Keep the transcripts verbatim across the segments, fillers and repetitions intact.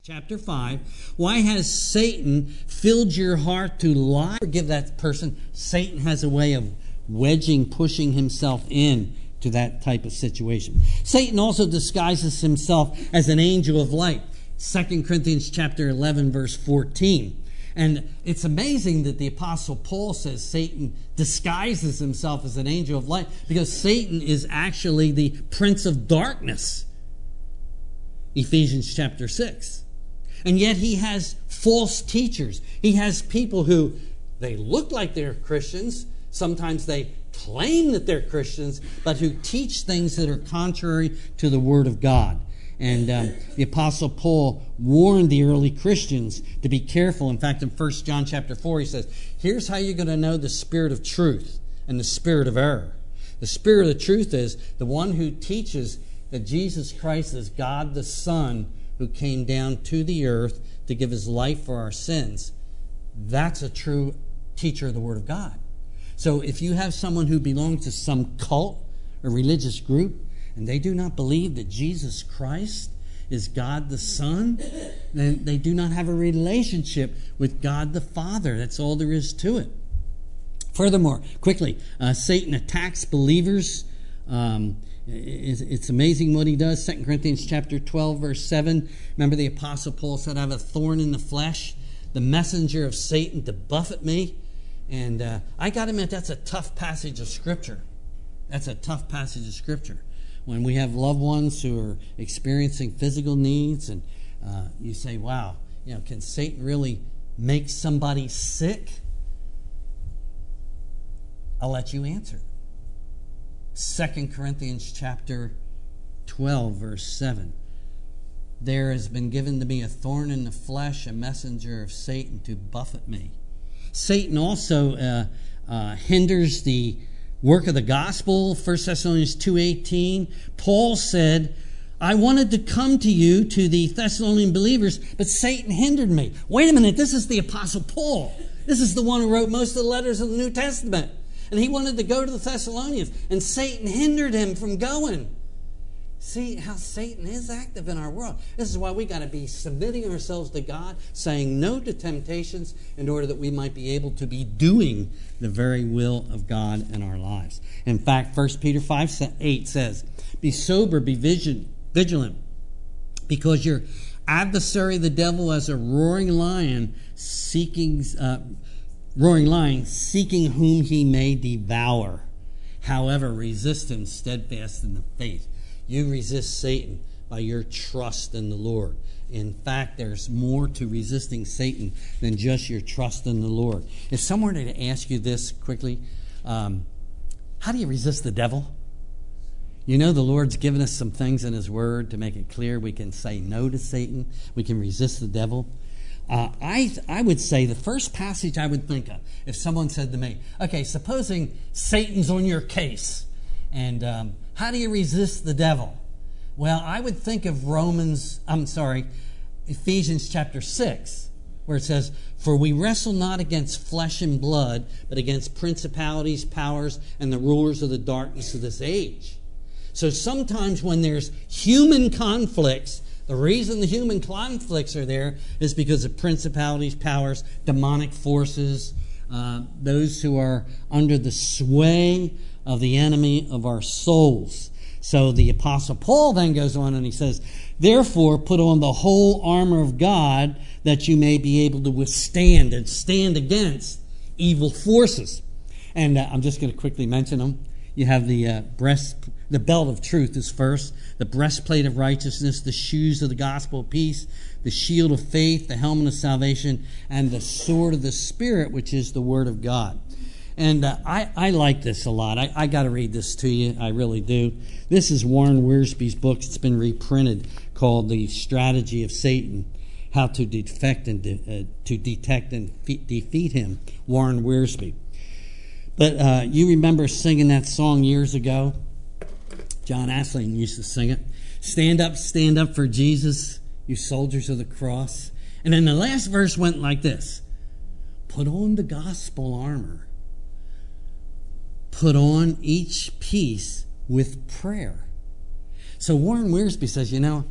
Chapter five, why has Satan filled your heart to lie? Forgive that person. Satan has a way of wedging, pushing himself in to that type of situation. Satan also disguises himself as an angel of light. Second Corinthians chapter eleven, verse fourteen. And it's amazing that the Apostle Paul says Satan disguises himself as an angel of light, because Satan is actually the prince of darkness. Ephesians chapter six. And yet he has false teachers. He has people who, they look like they're Christians. Sometimes they claim that they're Christians, but who teach things that are contrary to the Word of God. And um, the Apostle Paul warned the early Christians to be careful. In fact, in First John chapter four, he says, here's how you're going to know the spirit of truth and the spirit of error. The spirit of the truth is the one who teaches that Jesus Christ is God the Son, who came down to the earth to give his life for our sins. That's a true teacher of the Word of God. So if you have someone who belongs to some cult or religious group, and they do not believe that Jesus Christ is God the Son, then they do not have a relationship with God the Father. That's all there is to it. Furthermore, quickly, uh, Satan attacks believers. Um, It's, it's amazing what he does. Second Corinthians chapter twelve, verse seven. Remember the Apostle Paul said, I have a thorn in the flesh, the messenger of Satan to buffet me. And uh, I got to admit, that's a tough passage of Scripture. That's a tough passage of Scripture. When we have loved ones who are experiencing physical needs, and uh, you say, wow, you know, can Satan really make somebody sick? I'll let you answer. Second Corinthians chapter twelve, verse seven. There has been given to me a thorn in the flesh, a messenger of Satan to buffet me. Satan also uh, uh, hinders the work of the gospel. First Thessalonians two eighteen. Paul said, I wanted to come to you, to the Thessalonian believers, but Satan hindered me. Wait a minute, this is the Apostle Paul. This is the one who wrote most of the letters of the New Testament. And he wanted to go to the Thessalonians, and Satan hindered him from going. See how Satan is active in our world. This is why we got to be submitting ourselves to God, saying no to temptations, in order that we might be able to be doing the very will of God in our lives. In fact, First Peter five eight says, be sober, be vigilant, because your adversary, the devil, as a roaring lion, seeking... Uh, roaring lion, seeking whom he may devour. However, resist him steadfast in the faith. You resist Satan by your trust in the Lord. In fact, there's more to resisting Satan than just your trust in the Lord. If someone were to ask you this quickly, um, how do you resist the devil? You know, the Lord's given us some things in His Word to make it clear we can say no to Satan. We can resist the devil. Uh, I I would say the first passage I would think of, if someone said to me, okay, supposing Satan's on your case, and um, how do you resist the devil? Well, I would think of Romans, I'm sorry, Ephesians chapter six, where it says, for we wrestle not against flesh and blood, but against principalities, powers, and the rulers of the darkness of this age. So sometimes when there's human conflicts, the reason the human conflicts are there is because of principalities, powers, demonic forces, uh, those who are under the sway of the enemy of our souls. So the Apostle Paul then goes on and he says, therefore put on the whole armor of God, that you may be able to withstand and stand against evil forces. And uh, I'm just going to quickly mention them. You have the uh, breast, the belt of truth is first, the breastplate of righteousness, the shoes of the gospel of peace, the shield of faith, the helmet of salvation, and the sword of the Spirit, which is the Word of God. And uh, I, I like this a lot. I, I got to read this to you. I really do. This is Warren Wiersbe's book. It's been reprinted, called The Strategy of Satan, How to Defect and de- uh, to Detect and fe- Defeat Him, Warren Wiersbe. But uh, you remember singing that song years ago? John Asling used to sing it. Stand up, stand up for Jesus, you soldiers of the cross. And then the last verse went like this. Put on the gospel armor. Put on each piece with prayer. So Warren Wiersbe says, you know,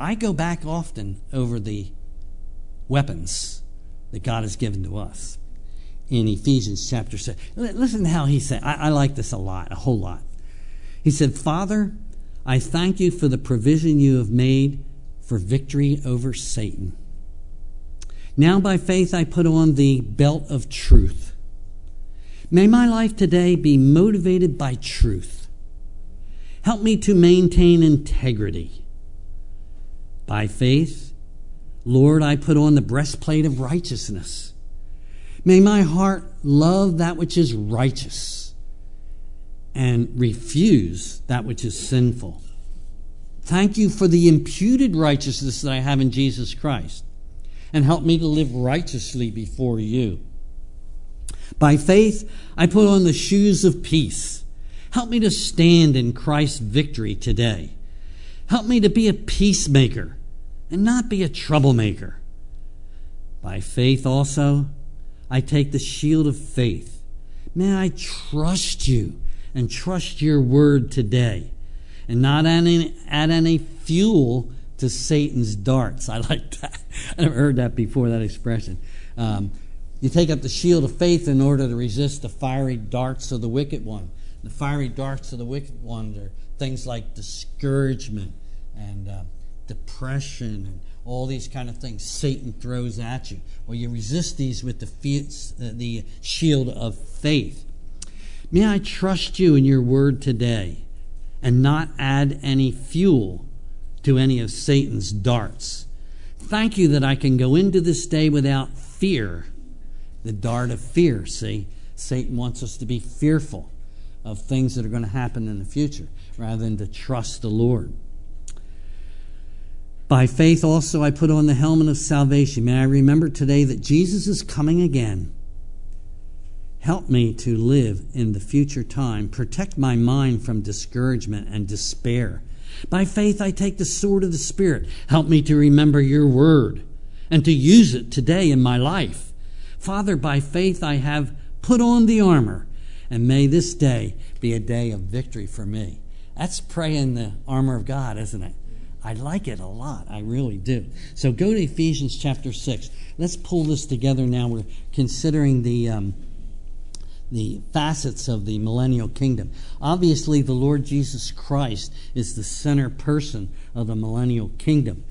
I go back often over the weapons that God has given to us in Ephesians chapter six. Listen to how he said, I, I like this a lot, a whole lot. He said, Father, I thank you for the provision you have made for victory over Satan. Now by faith I put on the belt of truth. May my life today be motivated by truth. Help me to maintain integrity. By faith, Lord, I put on the breastplate of righteousness. May my heart love that which is righteous and refuse that which is sinful. Thank you for the imputed righteousness that I have in Jesus Christ, and help me to live righteously before you. By faith, I put on the shoes of peace. Help me to stand in Christ's victory today. Help me to be a peacemaker and not be a troublemaker. By faith also, I take the shield of faith. May I trust you and trust your word today, and not add any, add any fuel to Satan's darts. I like that. I never heard that before, that expression. Um, you take up the shield of faith in order to resist the fiery darts of the wicked one. The fiery darts of the wicked one are things like discouragement and uh, depression and all these kind of things Satan throws at you. Well, you resist these with the, uh, the shield of faith. May I trust you in your word today and not add any fuel to any of Satan's darts. Thank you that I can go into this day without fear. The dart of fear, see? Satan wants us to be fearful of things that are going to happen in the future rather than to trust the Lord. By faith also I put on the helmet of salvation. May I remember today that Jesus is coming again. Help me to live in the future time. Protect my mind from discouragement and despair. By faith I take the sword of the Spirit. Help me to remember your word and to use it today in my life. Father, by faith I have put on the armor, and may this day be a day of victory for me. That's praying the armor of God, isn't it? I like it a lot. I really do. So go to Ephesians chapter six. Let's pull this together now. We're considering the um, the facets of the millennial kingdom. Obviously, the Lord Jesus Christ is the center person of the millennial kingdom.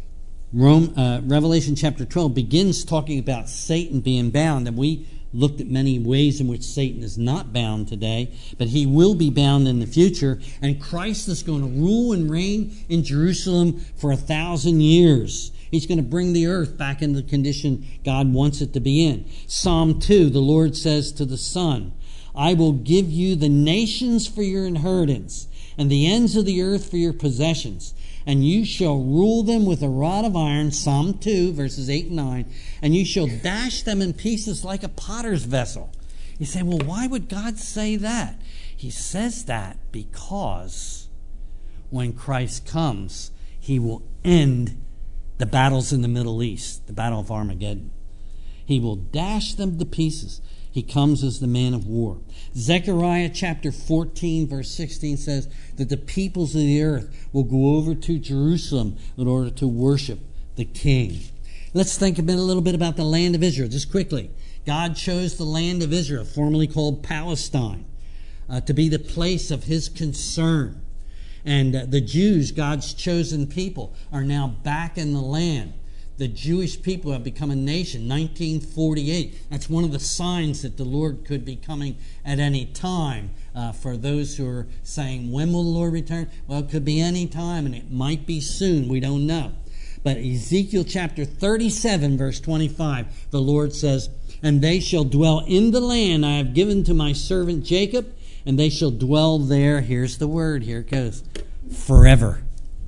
Rome, uh, Revelation chapter twelve begins talking about Satan being bound, and we looked at many ways in which Satan is not bound today, but he will be bound in the future, and Christ is going to rule and reign in Jerusalem for a thousand years. He's going to bring the earth back into the condition God wants it to be in. Psalm two, the Lord says to the Son, I will give you the nations for your inheritance, and the ends of the earth for your possessions. And you shall rule them with a rod of iron, Psalm two, verses eight and nine, and you shall dash them in pieces like a potter's vessel. You say, well, why would God say that? He says that because when Christ comes, he will end the battles in the Middle East, the battle of Armageddon. He will dash them to pieces. He comes as the man of war. Zechariah chapter fourteen, verse sixteen says that the peoples of the earth will go over to Jerusalem in order to worship the King. Let's think a, bit, a little bit about the land of Israel, just quickly. God chose the land of Israel, formerly called Palestine, uh, to be the place of his concern. And uh, the Jews, God's chosen people, are now back in the land. The Jewish people have become a nation, nineteen forty-eight. That's one of the signs that the Lord could be coming at any time. Uh, for those who are saying, when will the Lord return? Well, it could be any time, and it might be soon. We don't know. But Ezekiel chapter thirty-seven, verse twenty-five, the Lord says, and they shall dwell in the land I have given to my servant Jacob, and they shall dwell there, here's the word, here it goes, forever.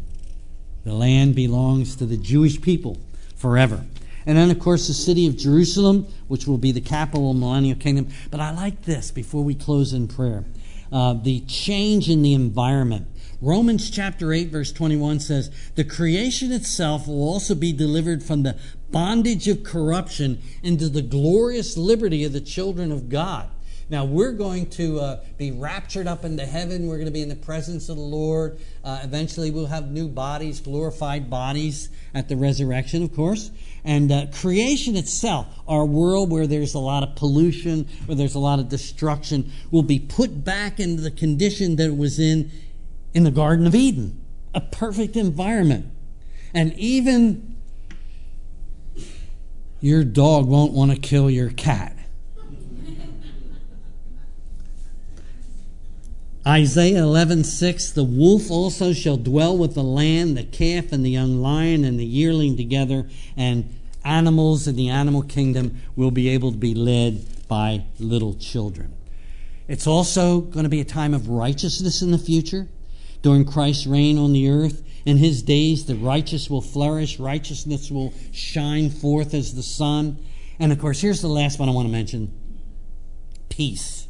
The land belongs to the Jewish people forever. And then, of course, the city of Jerusalem, which will be the capital of the millennial kingdom. But I like this before we close in prayer. Uh, the change in the environment. Romans chapter eight, verse twenty-one says, the creation itself will also be delivered from the bondage of corruption into the glorious liberty of the children of God. Now, we're going to uh, be raptured up into heaven. We're going to be in the presence of the Lord. Uh, eventually, we'll have new bodies, glorified bodies at the resurrection, of course. And uh, creation itself, our world where there's a lot of pollution, where there's a lot of destruction, will be put back into the condition that it was in in the Garden of Eden. A perfect environment. And even your dog won't want to kill your cat. Isaiah eleven six, the wolf also shall dwell with the lamb, the calf and the young lion and the yearling together, and animals in the animal kingdom will be able to be led by little children. It's also going to be a time of righteousness in the future. During Christ's reign on the earth, in his days the righteous will flourish, righteousness will shine forth as the sun. And of course, here's the last one I want to mention, peace.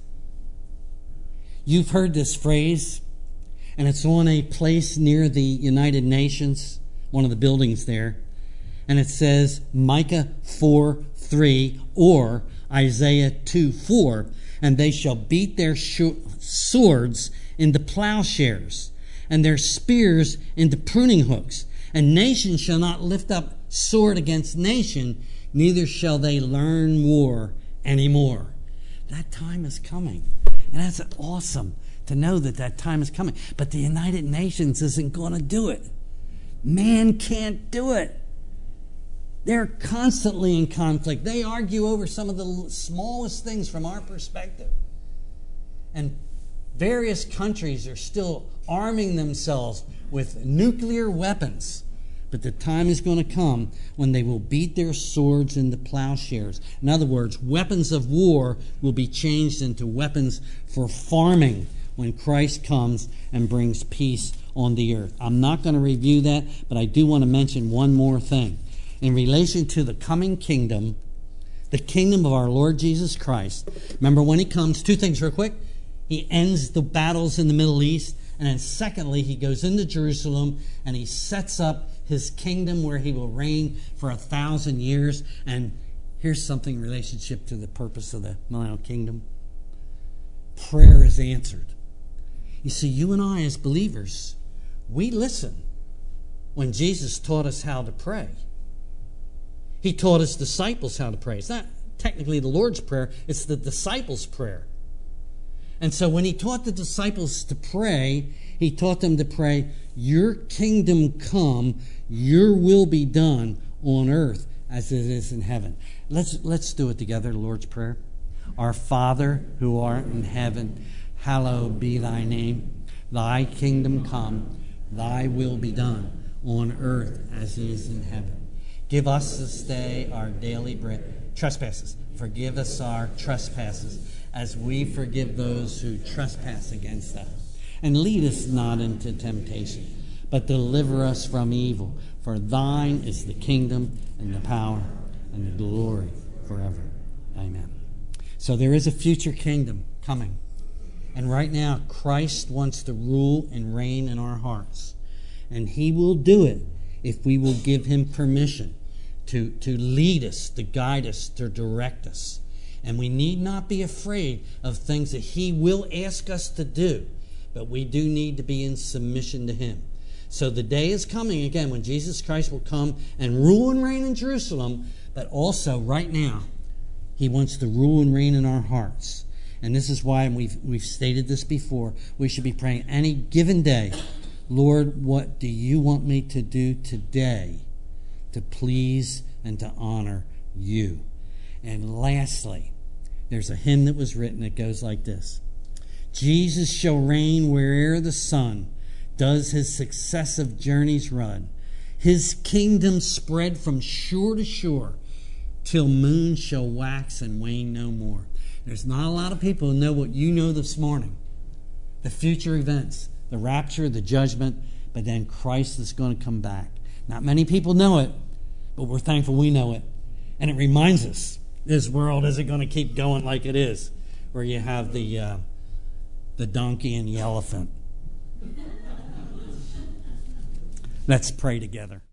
You've heard this phrase, and it's on a place near the United Nations, one of the buildings there. And it says Micah four three or Isaiah two four, and they shall beat their sh- swords into plowshares, and their spears into pruning hooks. And nation shall not lift up sword against nation, neither shall they learn war anymore. That time is coming. And that's awesome to know that that time is coming. But the United Nations isn't going to do it. Man can't do it. They're constantly in conflict. They argue over some of the smallest things from our perspective. And various countries are still arming themselves with nuclear weapons. But the time is going to come when they will beat their swords into plowshares. In other words, weapons of war will be changed into weapons for farming when Christ comes and brings peace on the earth. I'm not going to review that, but I do want to mention one more thing. In relation to the coming kingdom, the kingdom of our Lord Jesus Christ, remember when he comes, two things real quick. He ends the battles in the Middle East, and then secondly, he goes into Jerusalem and he sets up his kingdom where he will reign for a thousand years. And here's something in relationship to the purpose of the millennial kingdom. Prayer is answered. You see, you and I as believers, we listen when Jesus taught us how to pray. He taught his disciples how to pray. It's not technically the Lord's Prayer, it's the disciples' prayer. And so when he taught the disciples to pray, he taught them to pray, your kingdom come, your will be done on earth as it is in heaven. Let's, let's do it together, the Lord's Prayer. Our Father, who art in heaven, hallowed be thy name. Thy kingdom come, thy will be done on earth as it is in heaven. Give us this day our daily bread. Trespasses. Forgive us our trespasses, as we forgive those who trespass against us. And lead us not into temptation, but deliver us from evil. For thine is the kingdom and the power and the glory forever. Amen. So there is a future kingdom coming. And right now, Christ wants to rule and reign in our hearts. And he will do it if we will give him permission to, to lead us, to guide us, to direct us. And we need not be afraid of things that he will ask us to do. But we do need to be in submission to him. So the day is coming again when Jesus Christ will come and rule and reign in Jerusalem. But also right now, he wants to rule and reign in our hearts. And this is why we've, we've stated this before. We should be praying any given day, Lord, what do you want me to do today to please and to honor you? And lastly, there's a hymn that was written that goes like this. Jesus shall reign where'er the sun does his successive journeys run. His kingdom spread from shore to shore till moon shall wax and wane no more. There's not a lot of people who know what you know this morning. The future events, the rapture, the judgment, but then Christ is going to come back. Not many people know it, but we're thankful we know it. And it reminds us, this world isn't going to keep going like it is, where you have the uh, the donkey and the elephant. Let's pray together.